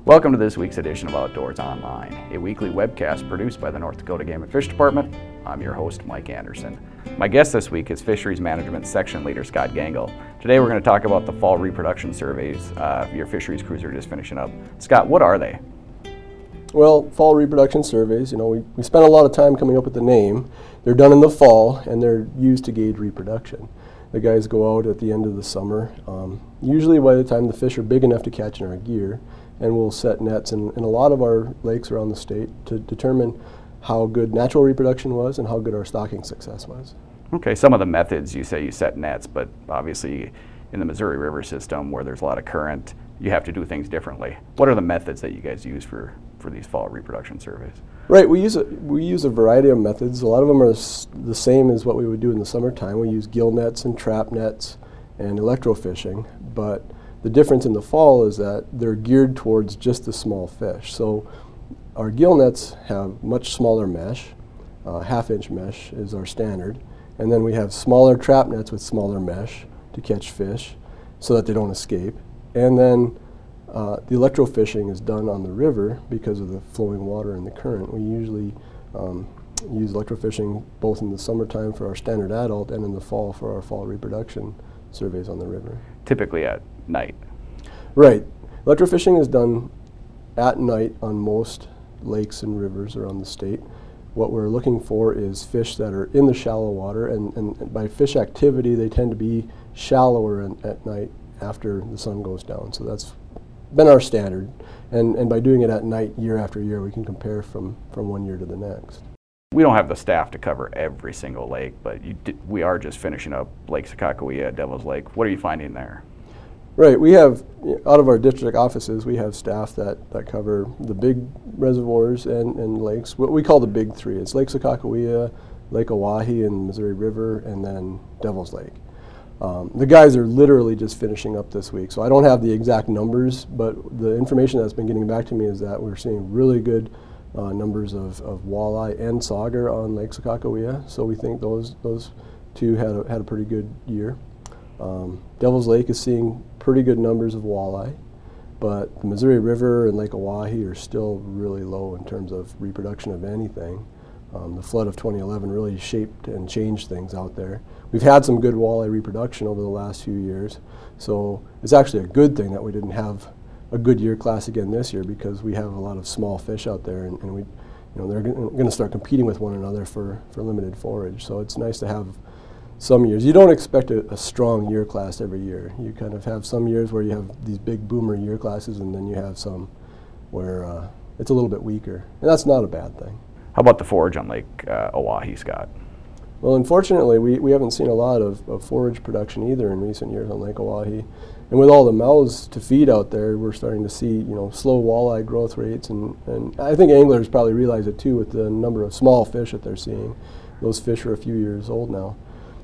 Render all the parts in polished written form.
Welcome to this week's edition of Outdoors Online, a weekly webcast produced by the North Dakota Game and Fish Department. I'm your host, Mike Anderson. My guest this week is Fisheries Management Section Leader Scott Gangel. Today we're going to talk about the fall reproduction surveys your fisheries crews are just finishing up. Scott, what are they? Well, fall reproduction surveys, we spent a lot of time coming up with the name. They're done in the fall and they're used to gauge reproduction. The guys go out at the end of the summer, usually by the time the fish are big enough to catch in our gear, and we'll set nets in a lot of our lakes around the state to determine how good natural reproduction was and how good our stocking success was. Okay, some of the methods you say you set nets, but obviously in the Missouri River system where there's a lot of current, you have to do things differently. What are the methods that you guys use for these fall reproduction surveys? Right, we use a variety of methods. A lot of them are the same as what we would do in the summertime. We use gill nets and trap nets and electrofishing, but the difference in the fall is that they're geared towards just the small fish. So our gill nets have much smaller mesh, half-inch mesh is our standard, and then we have smaller trap nets with smaller mesh to catch fish so that they don't escape. And then the electrofishing is done on the river because of the flowing water and the current. We usually use electrofishing both in the summertime for our standard adult and in the fall for our fall reproduction surveys on the river. Typically at night. Right. Electrofishing is done at night on most lakes and rivers around the state. What we're looking for is fish that are in the shallow water, and by fish activity they tend to be shallower at night after the sun goes down. So that's been our standard, and by doing it at night year after year we can compare from one year to the next. We don't have the staff to cover every single lake, but we are just finishing up Lake Sakakawea, Devil's Lake. What are you finding there? Right, we have, out of our district offices, we have staff that cover the big reservoirs and lakes, what we call the big three. It's Lake Sakakawea, Lake Oahe in the Missouri River, and then Devil's Lake. The guys are literally just finishing up this week, so I don't have the exact numbers, but the information that's been getting back to me is that we're seeing really good numbers of walleye and sauger on Lake Sakakawea, so we think those two had a pretty good year. Devil's Lake is seeing pretty good numbers of walleye, but the Missouri River and Lake Oahe are still really low in terms of reproduction of anything. The flood of 2011 really shaped and changed things out there. We've had some good walleye reproduction over the last few years, so it's actually a good thing that we didn't have a good year class again this year, because we have a lot of small fish out there, and we, they're going to start competing with one another for limited forage. So it's nice to have some years. You don't expect a strong year class every year. You kind of have some years where you have these big boomer year classes, and then you have some where it's a little bit weaker, and that's not a bad thing. How about the forage on Lake Oahe, Scott? Well, unfortunately, we haven't seen a lot of forage production either in recent years on Lake Oahe. And with all the mouths to feed out there, we're starting to see, slow walleye growth rates, and I think anglers probably realize it too with the number of small fish that they're seeing. Those fish are a few years old now.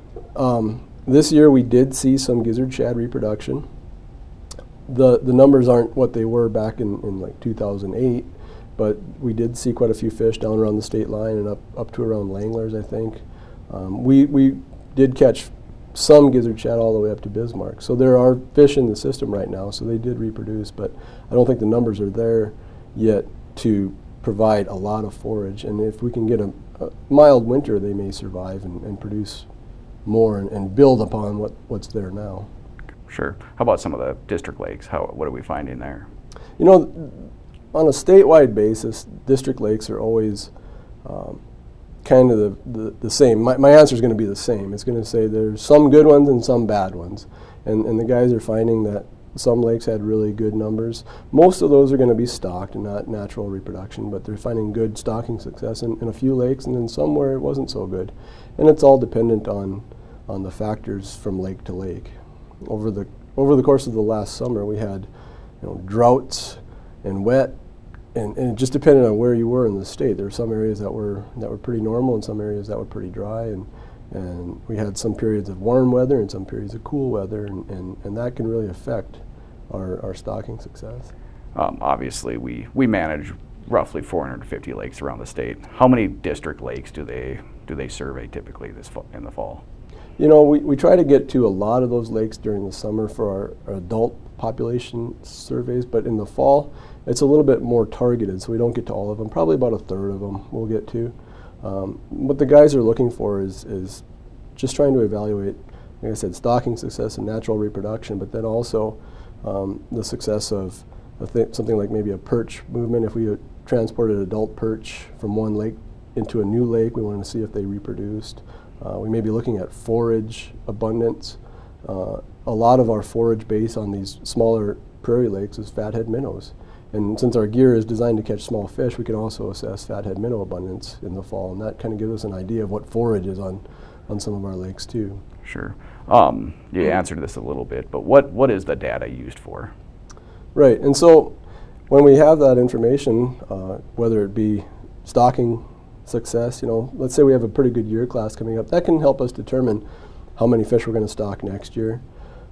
This year we did see some gizzard shad reproduction. The numbers aren't what they were back in like 2008, but we did see quite a few fish down around the state line and up to around Langlers, I think. We did catch some gizzard shad all the way up to Bismarck. So there are fish in the system right now, so they did reproduce, but I don't think the numbers are there yet to provide a lot of forage. And if we can get a mild winter, they may survive and produce more and build upon what's there now. Sure. How about some of the district lakes? What are we finding there? On a statewide basis, district lakes are always kind of the same. My answer is going to be the same. It's going to say there's some good ones and some bad ones. And the guys are finding that some lakes had really good numbers. Most of those are going to be stocked and not natural reproduction, but they're finding good stocking success in a few lakes, and then some where it wasn't so good. And it's all dependent on the factors from lake to lake. Over the course of the last summer, we had droughts and wet, and it just depended on where you were in the state. There were some areas that were pretty normal and some areas that were pretty dry, and we had some periods of warm weather and some periods of cool weather, and that can really affect our stocking success. Obviously, we manage roughly 450 lakes around the state. How many district lakes do they survey typically in the fall? You know, we try to get to a lot of those lakes during the summer for our adult population surveys, but in the fall, it's a little bit more targeted, so we don't get to all of them. Probably about a third of them we'll get to. What the guys are looking for is just trying to evaluate, like I said, stocking success and natural reproduction, but then also the success of something like maybe a perch movement. If we transported adult perch from one lake into a new lake, we want to see if they reproduced. We may be looking at forage abundance. A lot of our forage base on these smaller prairie lakes is fathead minnows. And since our gear is designed to catch small fish, we can also assess fathead minnow abundance in the fall, and that kind of gives us an idea of what forage is on some of our lakes too. Sure. You answered this a little bit, but what is the data used for? Right, and so when we have that information, whether it be stocking success, you know, let's say we have a pretty good year class coming up, that can help us determine how many fish we're going to stock next year.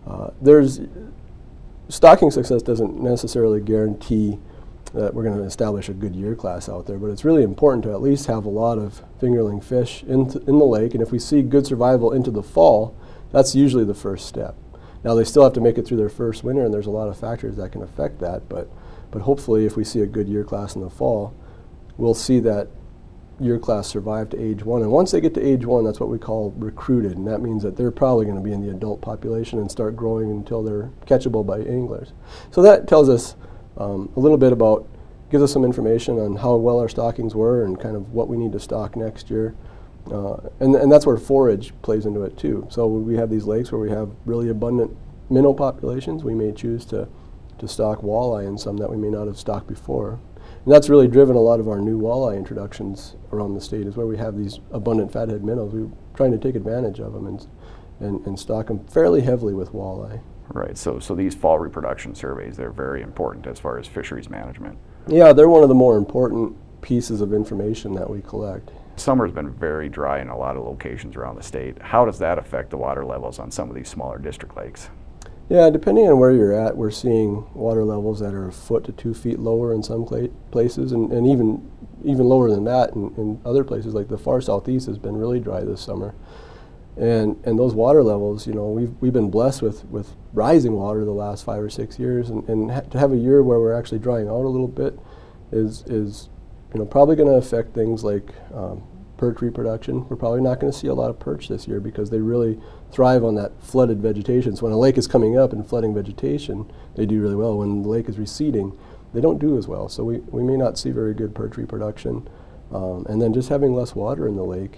Stocking success doesn't necessarily guarantee that we're going to establish a good year class out there, but it's really important to at least have a lot of fingerling fish in the lake, and if we see good survival into the fall, that's usually the first step. Now they still have to make it through their first winter, and there's a lot of factors that can affect that, but hopefully if we see a good year class in the fall, we'll see that year class survive to age 1, and once they get to age 1, that's what we call recruited, and that means that they're probably going to be in the adult population and start growing until they're catchable by anglers. So that tells us a little bit about, gives us some information on how well our stockings were and kind of what we need to stock next year. And that's where forage plays into it too. So we have these lakes where we have really abundant minnow populations. We may choose to stock walleye in some that we may not have stocked before. And that's really driven a lot of our new walleye introductions around the state, is where we have these abundant fathead minnows. We're trying to take advantage of them and stock them fairly heavily with walleye. Right, so these fall reproduction surveys, they're very important as far as fisheries management. Yeah, they're one of the more important pieces of information that we collect. Summer's been very dry in a lot of locations around the state. How does that affect the water levels on some of these smaller district lakes? Yeah, depending on where you're at, we're seeing water levels that are 1 foot to 2 feet lower in some places, and even lower than that in other places. Like the far southeast has been really dry this summer, and those water levels, you know, we've been blessed with rising water the last 5 or 6 years, and to have a year where we're actually drying out a little bit is you know, probably going to affect things like perch reproduction. We're probably not going to see a lot of perch this year because they really thrive on that flooded vegetation. So when a lake is coming up and flooding vegetation, they do really well. When the lake is receding, they don't do as well. So we may not see very good perch reproduction. And then just having less water in the lake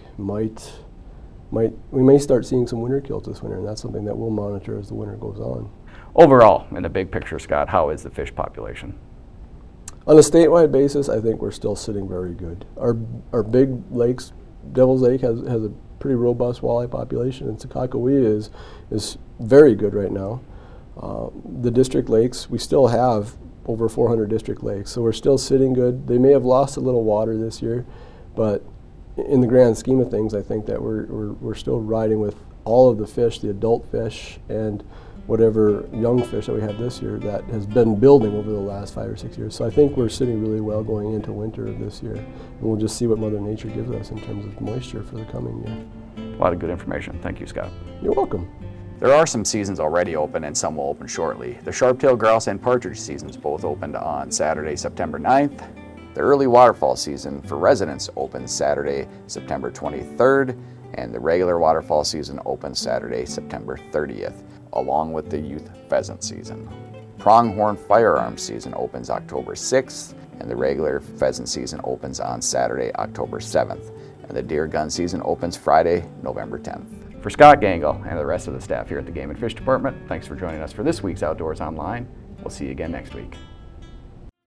we may start seeing some winter kills this winter, and that's something that we'll monitor as the winter goes on. Overall, in the big picture, Scott, how is the fish population? On a statewide basis, I think we're still sitting very good. Our big lakes, Devil's Lake has a pretty robust walleye population, and Sakakawea is very good right now. The district lakes, we still have over 400 district lakes, so we're still sitting good. They may have lost a little water this year, but in the grand scheme of things, I think that we're still riding with all of the fish, the adult fish, and whatever young fish that we have this year that has been building over the last 5 or 6 years. So I think we're sitting really well going into winter of this year. And we'll just see what Mother Nature gives us in terms of moisture for the coming year. A lot of good information. Thank you, Scott. You're welcome. There are some seasons already open and some will open shortly. The sharp-tailed grouse and partridge seasons both opened on Saturday, September 9th. The early waterfowl season for residents opens Saturday, September 23rd, and the regular waterfowl season opens Saturday, September 30th. Along with the youth pheasant season. Pronghorn firearms season opens October 6th, and the regular pheasant season opens on Saturday, October 7th. And the deer gun season opens Friday, November 10th. For Scott Gangle and the rest of the staff here at the Game and Fish Department, thanks for joining us for this week's Outdoors Online. We'll see you again next week.